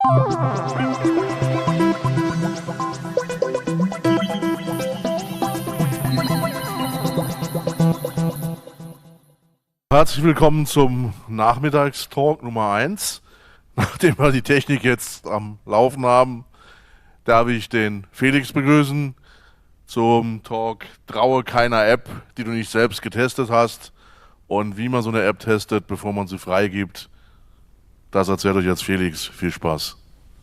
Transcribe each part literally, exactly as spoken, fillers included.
Herzlich willkommen zum Nachmittagstalk Nummer eins. Nachdem wir die Technik jetzt am Laufen haben, darf ich den Felix begrüßen zum Talk Traue keiner App, die du nicht selbst getestet hast, und wie man so eine App testet, bevor man sie freigibt. Das erzählt euch jetzt Felix. Viel Spaß.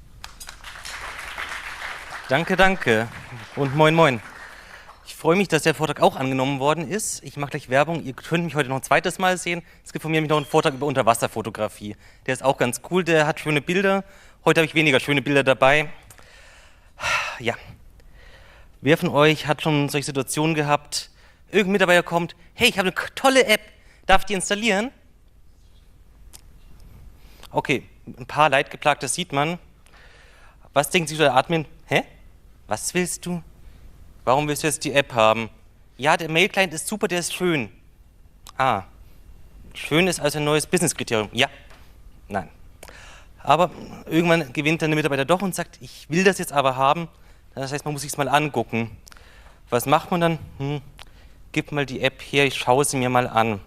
Danke, danke und moin, moin. Ich freue mich, dass der Vortrag auch angenommen worden ist. Ich mache gleich Werbung. Ihr könnt mich heute noch ein zweites Mal sehen. Es gibt von mir nämlich noch einen Vortrag über Unterwasserfotografie. Der ist auch ganz cool, der hat schöne Bilder. Heute habe ich weniger schöne Bilder dabei. Ja. Wer von euch hat schon solche Situationen gehabt? Irgendein Mitarbeiter kommt, hey, ich habe eine tolle App, darf ich die installieren? Okay, ein paar Leidgeplagte sieht man. Was denkt sich der Admin? Hä? Was willst du? Warum willst du jetzt die App haben? Ja, der Mail-Client ist super, der ist schön. Ah, schön ist also ein neues Business-Kriterium. Ja, nein. Aber irgendwann gewinnt dann der Mitarbeiter doch und sagt, ich will das jetzt aber haben. Das heißt, man muss sich es mal angucken. Was macht man dann? Hm, gib mal die App her, ich schaue sie mir mal an.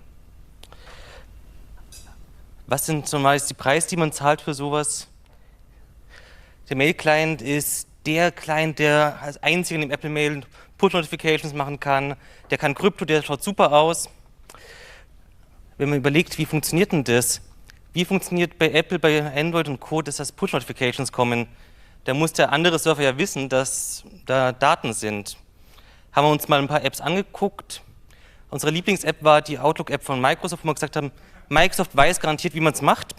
Was sind so meist die Preise, die man zahlt für sowas? Der Mail-Client ist der Client, der als einziger im Apple Mail Push-Notifications machen kann. Der kann Krypto, der schaut super aus. Wenn man überlegt, wie funktioniert denn das? Wie funktioniert bei Apple, bei Android und Co., dass das Push-Notifications kommen? Da muss der andere Server ja wissen, dass da Daten sind. Haben wir uns mal ein paar Apps angeguckt. Unsere Lieblings-App war die Outlook-App von Microsoft, wo wir gesagt haben, Microsoft weiß garantiert, wie man es macht.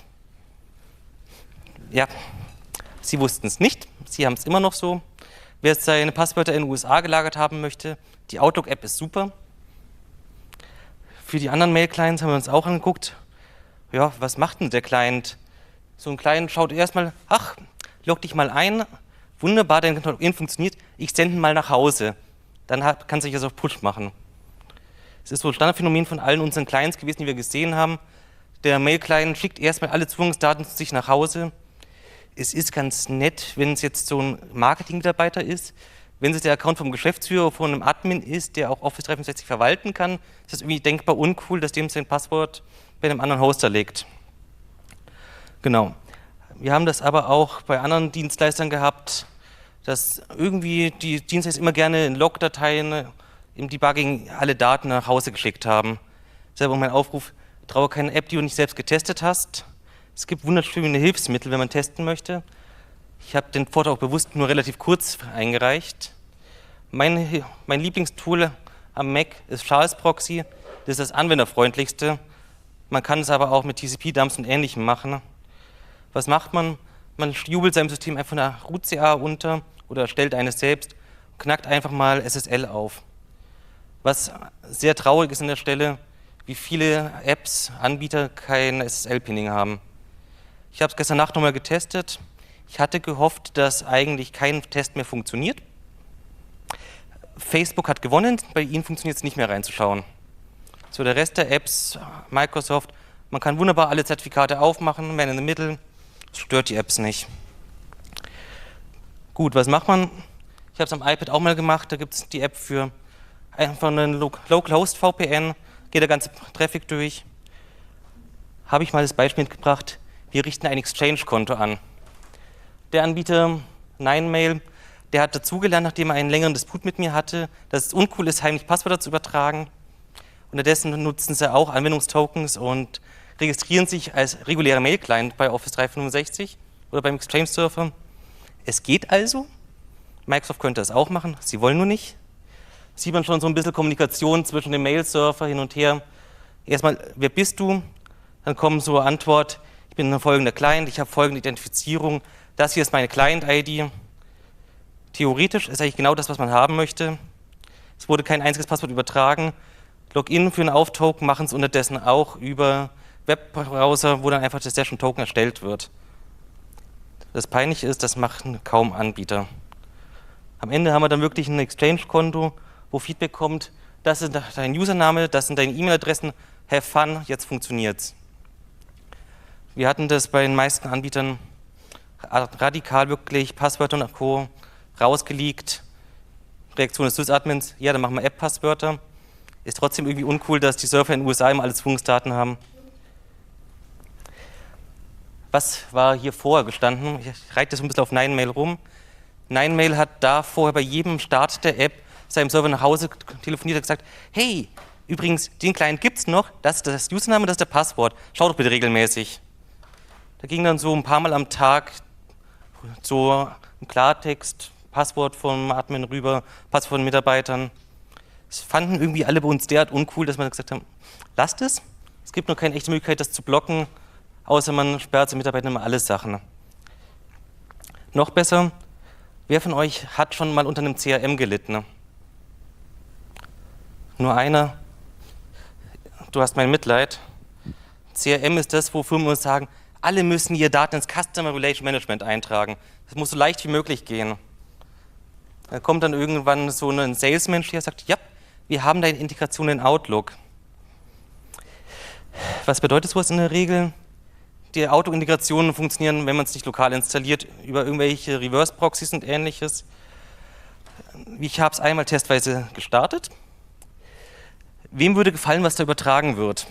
Ja, sie wussten es nicht. Sie haben es immer noch so. Wer seine Passwörter in den U S A gelagert haben möchte, die Outlook-App ist super. Für die anderen Mail-Clients haben wir uns auch angeguckt. Ja, was macht denn der Client? So ein Client schaut erstmal, ach, log dich mal ein. Wunderbar, dein Login funktioniert. Ich sende ihn mal nach Hause. Dann kann sich das auf Push machen. Es ist so ein Standardphänomen von allen unseren Clients gewesen, die wir gesehen haben. Der Mail-Client schickt erstmal alle Zugangsdaten zu sich nach Hause. Es ist ganz nett, wenn es jetzt so ein Marketing-Mitarbeiter ist. Wenn es der Account vom Geschäftsführer von einem Admin ist, der auch Office dreihundertfünfundsechzig verwalten kann, ist das irgendwie denkbar uncool, dass dem sein Passwort bei einem anderen Hoster liegt. Genau. Wir haben das aber auch bei anderen Dienstleistern gehabt, dass irgendwie die Dienstleister immer gerne in Log-Dateien im Debugging alle Daten nach Hause geschickt haben. Deshalb auch mein Aufruf, traue keine App, die du nicht selbst getestet hast. Es gibt wunderschöne Hilfsmittel, wenn man testen möchte. Ich habe den Vortrag auch bewusst nur relativ kurz eingereicht. Mein, mein Lieblingstool am Mac ist Charles Proxy. Das ist das anwenderfreundlichste. Man kann es aber auch mit T C P-Dumps und Ähnlichem machen. Was macht man? Man jubelt seinem System einfach eine root C A unter oder stellt eines selbst und knackt einfach mal S S L auf. Was sehr traurig ist an der Stelle, wie viele Apps, Anbieter kein S S L-Pinning haben. Ich habe es gestern Nacht nochmal getestet. Ich hatte gehofft, dass eigentlich kein Test mehr funktioniert. Facebook hat gewonnen, bei ihnen funktioniert es nicht mehr reinzuschauen. So, der Rest der Apps, Microsoft, man kann wunderbar alle Zertifikate aufmachen, Man in the Middle, das stört die Apps nicht. Gut, was macht man? Ich habe es am iPad auch mal gemacht, da gibt es die App für einfach einen Local Host V P N, geht der ganze Traffic durch. Habe ich mal das Beispiel mitgebracht, wir richten ein Exchange-Konto an. Der Anbieter Ninemail, der hat dazugelernt, nachdem er einen längeren Disput mit mir hatte, dass es uncool ist, heimlich Passwörter zu übertragen. Unterdessen nutzen sie auch Anwendungstokens und registrieren sich als regulärer Mail-Client bei Office dreihundertfünfundsechzig oder beim Exchange-Surfer. Es geht also. Microsoft könnte das auch machen, sie wollen nur nicht. Sieht man schon so ein bisschen Kommunikation zwischen dem Mail-Surfer hin und her. Erstmal, wer bist du? Dann kommt so eine Antwort, ich bin ein folgender Client, ich habe folgende Identifizierung, das hier ist meine Client-I D. Theoretisch ist eigentlich genau das, was man haben möchte. Es wurde kein einziges Passwort übertragen. Login für einen Auftoken machen es unterdessen auch über Webbrowser, wo dann einfach das Session-Token erstellt wird. Das Peinliche ist, das machen kaum Anbieter. Am Ende haben wir dann wirklich ein Exchange-Konto, wo Feedback kommt, das ist dein Username, das sind deine E-Mail-Adressen, have fun, jetzt funktioniert's. Wir hatten das bei den meisten Anbietern radikal wirklich Passwörter und Co. rausgeleakt. Reaktion des Sysadmins, ja, dann machen wir App-Passwörter. Ist trotzdem irgendwie uncool, dass die Server in den U S A immer alle Zugangsdaten haben. Was war hier vorher gestanden? Ich reite das ein bisschen auf Nine Mail rum. Nine Mail hat da vorher bei jedem Start der App seinem Server nach Hause telefoniert und gesagt, hey, übrigens, den Client gibt es noch, das ist das Username, das ist der Passwort. Schau doch bitte regelmäßig. Da ging dann so ein paar Mal am Tag so im Klartext Passwort vom Admin rüber, Passwort von Mitarbeitern. Das fanden irgendwie alle bei uns derart uncool, dass wir gesagt haben, lasst es. Es gibt noch keine echte Möglichkeit, das zu blocken, außer man sperrt den Mitarbeitern immer alle Sachen. Noch besser, wer von euch hat schon mal unter einem C R M gelitten? Nur einer. Du hast mein Mitleid. C R M ist das, wo Firmen uns sagen, alle müssen ihre Daten ins Customer Relation Management eintragen. Das muss so leicht wie möglich gehen. Da kommt dann irgendwann so ein Salesmensch, der sagt, ja, wir haben da eine Integration in Outlook. Was bedeutet sowas in der Regel? Die Outlook-Integrationen funktionieren, wenn man es nicht lokal installiert, über irgendwelche Reverse-Proxys und Ähnliches. Ich habe es einmal testweise gestartet. Wem würde gefallen, was da übertragen wird?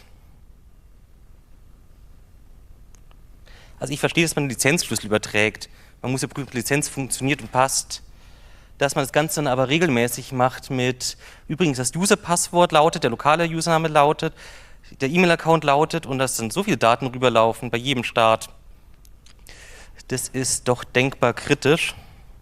Also ich verstehe, dass man einen Lizenzschlüssel überträgt. Man muss ja prüfen, ob die Lizenz funktioniert und passt. Dass man das Ganze dann aber regelmäßig macht mit, übrigens das User-Passwort lautet, der lokale Username lautet, der E-Mail-Account lautet und dass dann so viele Daten rüberlaufen bei jedem Start. Das ist doch denkbar kritisch.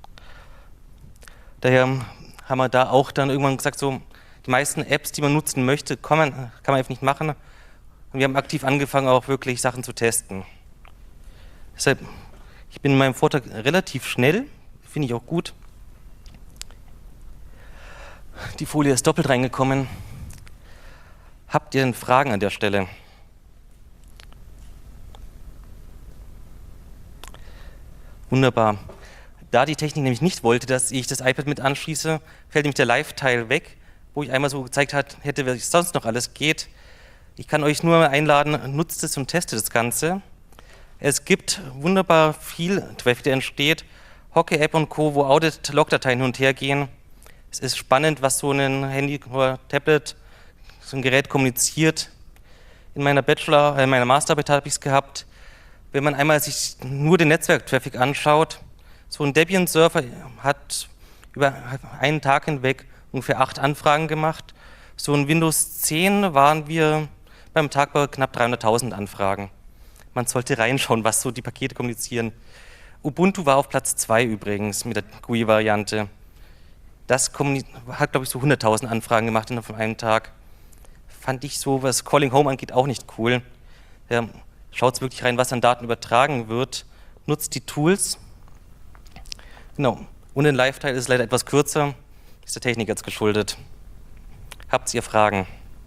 Daher haben wir da auch dann irgendwann gesagt, so die meisten Apps, die man nutzen möchte, kann man, kann man einfach nicht machen. Und wir haben aktiv angefangen, auch wirklich Sachen zu testen. Deshalb, ich bin in meinem Vortrag relativ schnell, finde ich auch gut. Die Folie ist doppelt reingekommen. Habt ihr denn Fragen an der Stelle? Wunderbar. Da die Technik nämlich nicht wollte, dass ich das iPad mit anschließe, fällt nämlich der Live-Teil weg, wo ich einmal so gezeigt hätte, was sonst noch alles geht. Ich kann euch nur einladen, nutzt es und testet das Ganze. Es gibt wunderbar viel Traffic, der entsteht. Hockey-App und Co., wo Audit-Log-Dateien hin und her gehen. Es ist spannend, was so ein Handy oder Tablet, so ein Gerät kommuniziert. In meiner Bachelor-, in meiner Masterarbeit habe ich es gehabt. Wenn man einmal sich nur den Netzwerktraffic anschaut, so ein Debian-Server hat über einen Tag hinweg ungefähr acht Anfragen gemacht. So ein Windows zehn waren wir beim Tag bei knapp dreihunderttausend Anfragen. Man sollte reinschauen, was so die Pakete kommunizieren. Ubuntu war auf Platz zwei übrigens mit der G U I-Variante. Das hat, glaube ich, so hunderttausend Anfragen gemacht in einem Tag. Fand ich so, was Calling Home angeht, auch nicht cool. Ja, schaut wirklich rein, was an Daten übertragen wird. Nutzt die Tools. Genau. Und den Live-Teil ist leider etwas kürzer. Ist der Technik jetzt geschuldet. Habt ihr Fragen?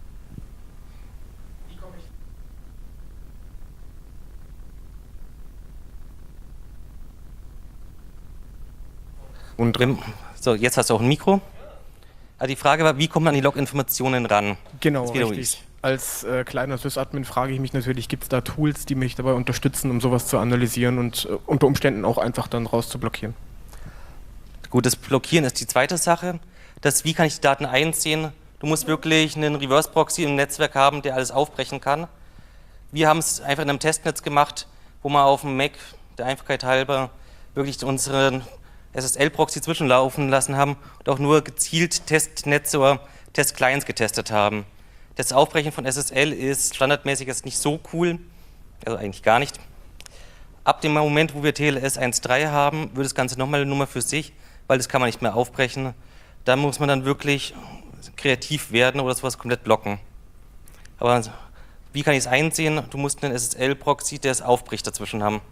Und so, jetzt hast du auch ein Mikro. Also die Frage war, wie kommt man an die Log-Informationen ran? Genau, richtig. Als äh, kleiner Sys-Admin frage ich mich natürlich, gibt es da Tools, die mich dabei unterstützen, um sowas zu analysieren und äh, unter Umständen auch einfach dann rauszublockieren? Gut, das Blockieren ist die zweite Sache. Das, wie kann ich die Daten einsehen? Du musst wirklich einen Reverse-Proxy im Netzwerk haben, der alles aufbrechen kann. Wir haben es einfach in einem Testnetz gemacht, wo wir auf dem Mac, der Einfachheit halber, wirklich unseren S S L-Proxy zwischenlaufen lassen haben und auch nur gezielt Testnetze oder Testclients getestet haben. Das Aufbrechen von S S L ist standardmäßig jetzt nicht so cool, also eigentlich gar nicht. Ab dem Moment, wo wir T L S eins Punkt drei haben, wird das Ganze nochmal eine Nummer für sich, weil das kann man nicht mehr aufbrechen. Da muss man dann wirklich kreativ werden oder sowas komplett blocken. Aber wie kann ich es einsehen? Du musst einen S S L-Proxy, der es aufbricht, dazwischen haben.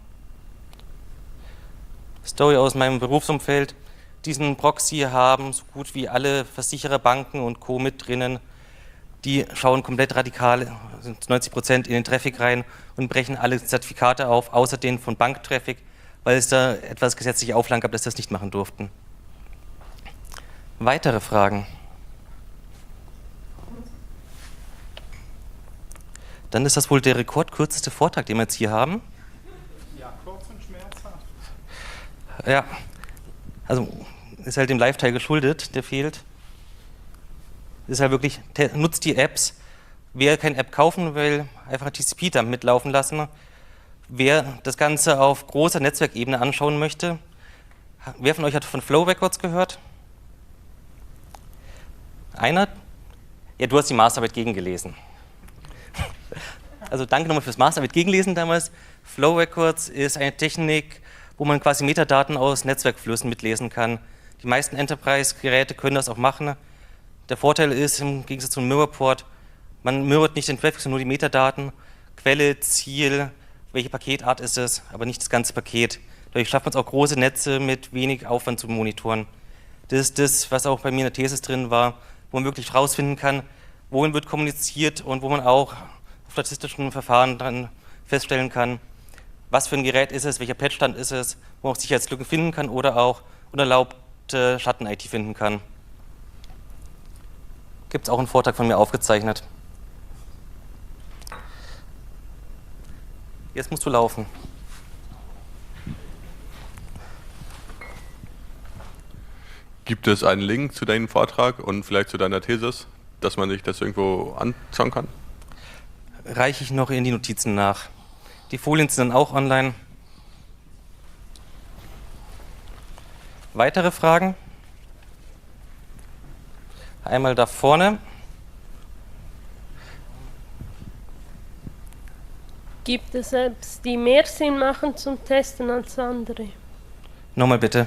Story aus meinem Berufsumfeld. Diesen Proxy haben so gut wie alle Versicherer, Banken und Co. mit drinnen. Die schauen komplett radikal, sind neunzig Prozent in den Traffic rein und brechen alle Zertifikate auf, außer den von Banktraffic, weil es da etwas gesetzliche Auflagen gab, dass sie das nicht machen durften. Weitere Fragen? Dann ist das wohl der rekordkürzeste Vortrag, den wir jetzt hier haben. Ja, kurz und schmerzhaft. Ja, also ist halt dem Live-Teil geschuldet, der fehlt. Ist halt wirklich, nutzt die Apps. Wer keine App kaufen will, einfach T C P-Dump mitlaufen lassen. Wer das Ganze auf großer Netzwerkebene anschauen möchte, wer von euch hat von Flow Records gehört? Einer? Ja, du hast die Masterarbeit gegengelesen. Also danke nochmal fürs Masterarbeit gegenlesen damals. Flow Records ist eine Technik, wo man quasi Metadaten aus Netzwerkflüssen mitlesen kann. Die meisten Enterprise-Geräte können das auch machen. Der Vorteil ist, im Gegensatz zum Mirrorport, man mirrort nicht den Traffic, sondern nur die Metadaten, Quelle, Ziel, welche Paketart ist es, aber nicht das ganze Paket. Dadurch schafft man es auch, große Netze mit wenig Aufwand zu monitoren. Das ist das, was auch bei mir in der Thesis drin war, wo man wirklich herausfinden kann, wohin wird kommuniziert und wo man auch auf statistischen Verfahren dann feststellen kann, was für ein Gerät ist es, welcher Patchstand ist es, wo man auch Sicherheitslücken finden kann oder auch unerlaubte Schatten-I T finden kann. Gibt es auch einen Vortrag von mir aufgezeichnet. Jetzt musst du laufen. Gibt es einen Link zu deinem Vortrag und vielleicht zu deiner Thesis, dass man sich das irgendwo anschauen kann? Reiche ich noch in die Notizen nach. Die Folien sind dann auch online. Weitere Fragen? Einmal da vorne. Gibt es Apps, die mehr Sinn machen zum Testen als andere? Nochmal bitte.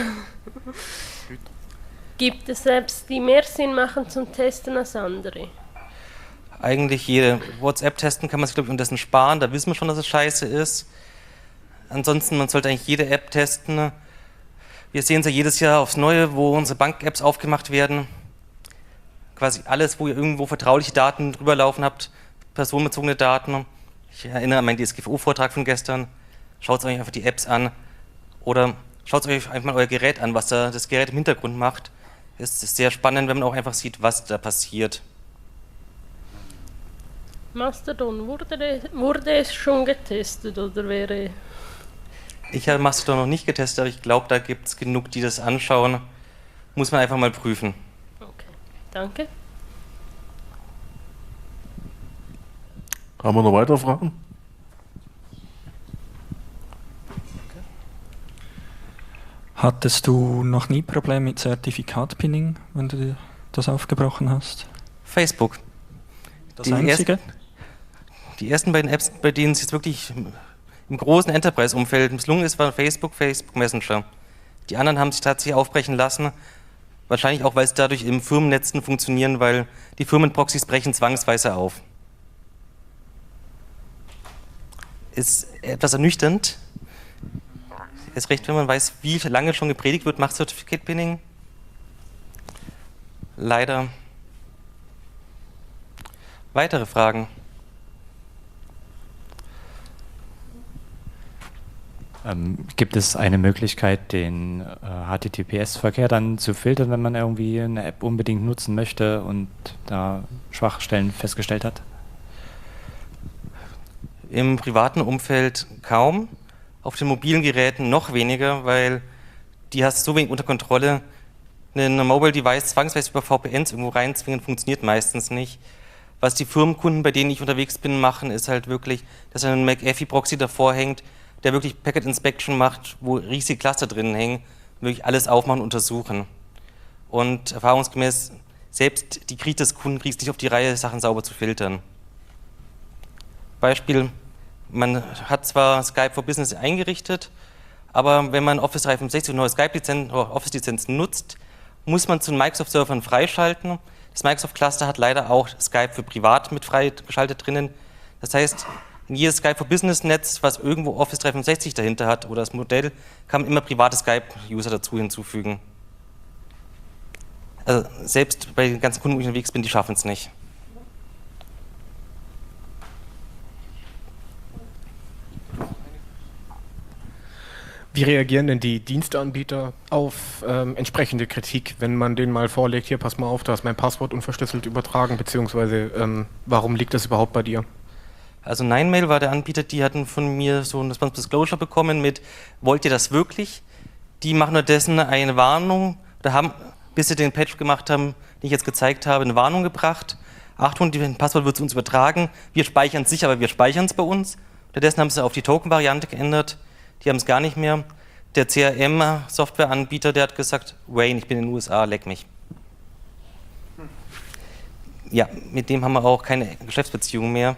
Gibt es Apps, die mehr Sinn machen zum Testen als andere? Eigentlich jede. WhatsApp testen kann man sich, glaube ich, unterdessen sparen. Da wissen wir schon, dass es scheiße ist. Ansonsten, man sollte eigentlich jede App testen. Wir sehen es ja jedes Jahr aufs Neue, wo unsere Bank-Apps aufgemacht werden. Quasi alles, wo ihr irgendwo vertrauliche Daten drüber laufen habt, personenbezogene Daten. Ich erinnere an meinen D S G V O-Vortrag von gestern. Schaut euch einfach die Apps an. Oder schaut euch einfach mal euer Gerät an, was da das Gerät im Hintergrund macht. Es ist sehr spannend, wenn man auch einfach sieht, was da passiert. Mastodon, wurde, wurde es schon getestet oder wäre... Ich habe Mastodon noch nicht getestet, aber ich glaube, da gibt es genug, die das anschauen. Muss man einfach mal prüfen. Okay, danke. Haben wir noch weitere Fragen? Hattest du noch nie Probleme mit Zertifikat-Pinning, wenn du das aufgebrochen hast? Facebook. Das Die einzige? ersten, die ersten beiden Apps, bei denen es jetzt wirklich im großen Enterprise-Umfeld misslungen ist, waren Facebook, Facebook Messenger. Die anderen haben sich tatsächlich aufbrechen lassen, wahrscheinlich auch, weil sie dadurch im Firmennetzen funktionieren, weil die Firmenproxys brechen zwangsweise auf. Ist etwas ernüchternd. Ist recht, wenn man weiß, wie lange schon gepredigt wird, macht Certificate Pinning. Leider. Weitere Fragen? Ähm, gibt es eine Möglichkeit, den äh, H T T P S-Verkehr dann zu filtern, wenn man irgendwie eine App unbedingt nutzen möchte und da Schwachstellen festgestellt hat? Im privaten Umfeld kaum. Auf den mobilen Geräten noch weniger, weil die hast du so wenig unter Kontrolle. Ein Mobile Device zwangsweise über V P Ns irgendwo reinzwingen, funktioniert meistens nicht. Was die Firmenkunden, bei denen ich unterwegs bin, machen, ist halt wirklich, dass ein McAfee-Proxy davor hängt, der wirklich Packet Inspection macht, wo riesige Cluster drin hängen, wirklich alles aufmachen und untersuchen. Und erfahrungsgemäß, selbst die Kritis-Kunden kriegen es nicht auf die Reihe, Sachen sauber zu filtern. Beispiel: Man hat zwar Skype for Business eingerichtet, aber wenn man Office dreihundertfünfundsechzig und neue Skype-Lizenzen oder Office-Lizenzen nutzt, muss man zu den Microsoft-Servern freischalten. Das Microsoft-Cluster hat leider auch Skype für privat mit freigeschaltet drinnen. Das heißt, in jedes Skype for Business-Netz, was irgendwo Office dreihundertfünfundsechzig dahinter hat oder das Modell, kann man immer private Skype-User dazu hinzufügen. Also selbst bei den ganzen Kunden, wo ich unterwegs bin, die schaffen es nicht. Wie reagieren denn die Diensteanbieter auf ähm, entsprechende Kritik, wenn man denen mal vorlegt, hier, pass mal auf, da ist mein Passwort unverschlüsselt übertragen, beziehungsweise ähm, warum liegt das überhaupt bei dir? Also Ninemail war der Anbieter, die hatten von mir so ein Response Disclosure bekommen mit, wollt ihr das wirklich? die machen unterdessen eine Warnung, da haben, bis sie den Patch gemacht haben, den ich jetzt gezeigt habe, eine Warnung gebracht. Achtung, das Passwort wird zu uns übertragen. Wir speichern es sicher, aber wir speichern es bei uns. Stattdessen haben sie auf die Token-Variante geändert. Die haben es gar nicht mehr. Der C R M-Softwareanbieter, der hat gesagt, Wayne, ich bin in den U S A, leck mich. Ja, mit dem haben wir auch keine Geschäftsbeziehung mehr.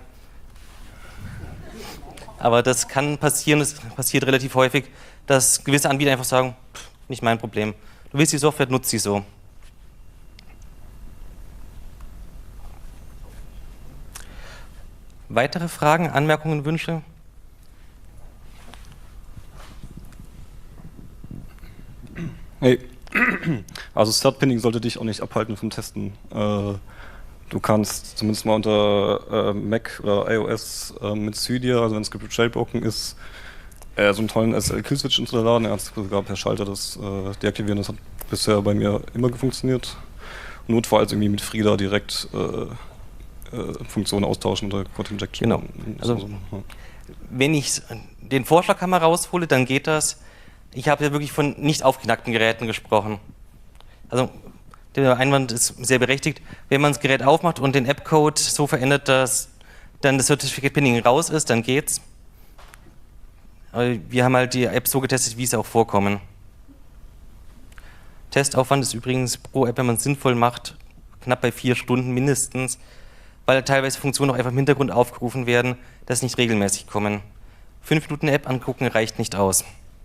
Aber das kann passieren, das passiert relativ häufig, dass gewisse Anbieter einfach sagen, pff, nicht mein Problem. Du willst die Software, nutzt sie so. Weitere Fragen, Anmerkungen, Wünsche? Hey, also Start-Pinning sollte dich auch nicht abhalten vom Testen. Äh, du kannst zumindest mal unter äh, Mac oder iOS äh, mit Cydia, also wenn es jailbroken ist, äh, so einen tollen S S L-Kill-Switch installieren. Er hat sogar per Schalter das äh, deaktivieren. Das hat bisher bei mir immer funktioniert. Notfalls irgendwie mit Frida direkt äh, äh, Funktionen austauschen oder Code Injection. Genau. Also, so, ja. Wenn ich den Vorschlaghammer raushole, dann geht das. Ich habe ja wirklich von nicht aufgeknackten Geräten gesprochen. Also der Einwand ist sehr berechtigt. Wenn man das Gerät aufmacht und den App-Code so verändert, dass dann das Certificate Pinning raus ist, dann geht's. Aber wir haben halt die App so getestet, wie es auch vorkommen. Testaufwand ist übrigens pro App, wenn man es sinnvoll macht, knapp bei vier Stunden mindestens, weil teilweise Funktionen auch einfach im Hintergrund aufgerufen werden, dass nicht regelmäßig kommen. Fünf Minuten App angucken reicht nicht aus.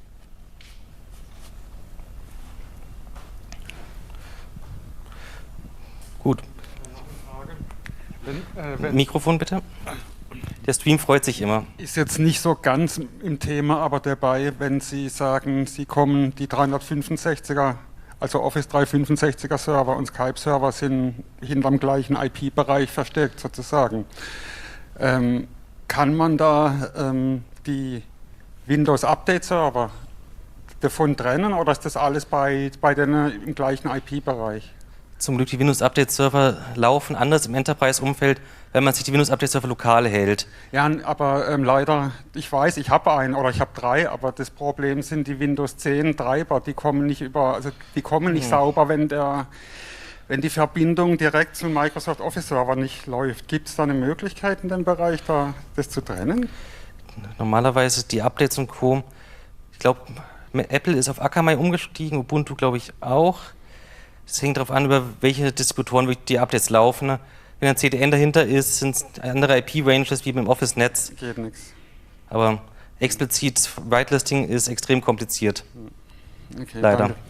Gut. Wenn, äh, wenn Mikrofon bitte. Der Stream freut sich immer. Ist jetzt nicht so ganz im Thema, aber dabei, wenn Sie sagen, Sie kommen, die dreihundertfünfundsechziger, also Office dreihundertfünfundsechziger Server und Skype-Server sind hinterm gleichen I P-Bereich versteckt sozusagen. Ähm, kann man da ähm, die Windows-Update-Server davon trennen oder ist das alles bei, bei denen im gleichen I P-Bereich? Zum Glück, die Windows-Update-Server laufen anders im Enterprise-Umfeld, wenn man sich die Windows-Update-Server lokal hält. Ja, aber ähm, leider, ich weiß, ich habe einen oder ich habe drei, aber das Problem sind die Windows zehn Treiber, die kommen nicht über, also die kommen nicht hm. sauber, wenn der, wenn die Verbindung direkt zum Microsoft Office Server nicht läuft. Gibt es da eine Möglichkeit in dem Bereich, da das zu trennen? Normalerweise die Updates und Co. Ich glaube, Apple ist auf Akamai umgestiegen, Ubuntu glaube ich auch. Es hängt darauf an, über welche Distributoren die Updates laufen. Wenn ein C D N dahinter ist, sind es andere I P-Ranges wie beim Office-Netz. Geht nichts. Aber explizit Whitelisting ist extrem kompliziert. Okay, leider. Danke.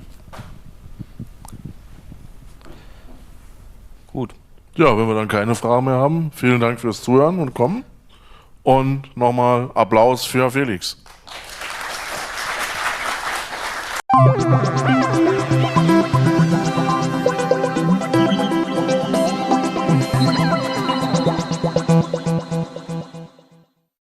Gut. Ja, wenn wir dann keine Fragen mehr haben, vielen Dank fürs Zuhören und Kommen. Und nochmal Applaus für Felix.